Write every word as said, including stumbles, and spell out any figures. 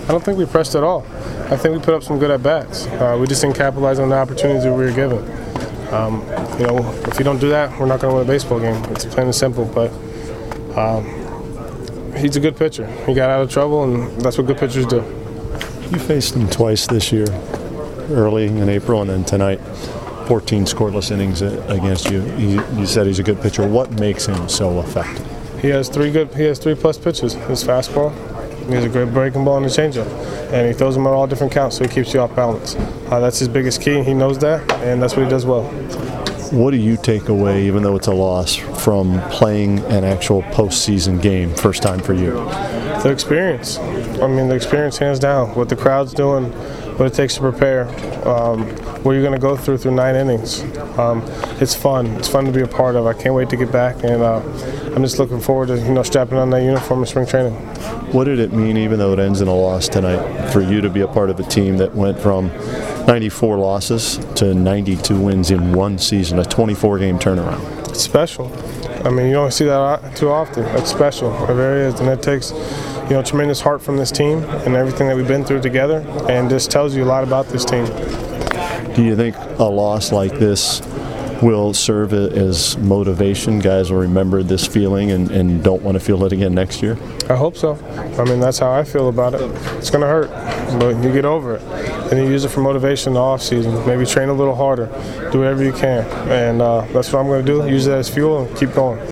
I don't think we pressed at all. I think we put up some good at-bats. Uh, we just didn't capitalize on the opportunities that we were given. Um, you know, if you don't do that, we're not going to win a baseball game. It's plain and simple, but um, he's a good pitcher. He got out of trouble, and that's what good pitchers do. You faced him twice this year, early in April and then tonight. fourteen scoreless innings against you. He, you said he's a good pitcher. What makes him so effective? He has three good. He has three plus pitches. His fastball. He has a great breaking ball and a changeup, and he throws them at all different counts, so he keeps you off balance. Uh, that's his biggest key. He knows that, and that's what he does well. What do you take away, even though it's a loss, from playing an actual postseason game, first time for you? The experience. I mean, the experience, hands down. What the crowd's doing, what it takes to prepare, um, what you're going to go through through nine innings. Um, it's fun. It's fun to be a part of. I can't wait to get back, and uh, I'm just looking forward to you know strapping on that uniform in spring training. What did it mean, even though it ends in a loss tonight, for you to be a part of a team that went from ninety-four losses to ninety-two wins in one season, a twenty-four game turnaround? It's special. I mean, you don't see that too often. It's special. It really is, and it takes you know tremendous heart from this team and everything that we've been through together, and just tells you a lot about this team. Do you think a loss like this will serve as motivation? Guys will remember this feeling and, and don't want to feel it again next year? I hope so. I mean, that's how I feel about it. It's going to hurt, but you get over it. And you use it for motivation in the off season. Maybe train a little harder. Do whatever you can. And uh, that's what I'm going to do. Use it as fuel and keep going.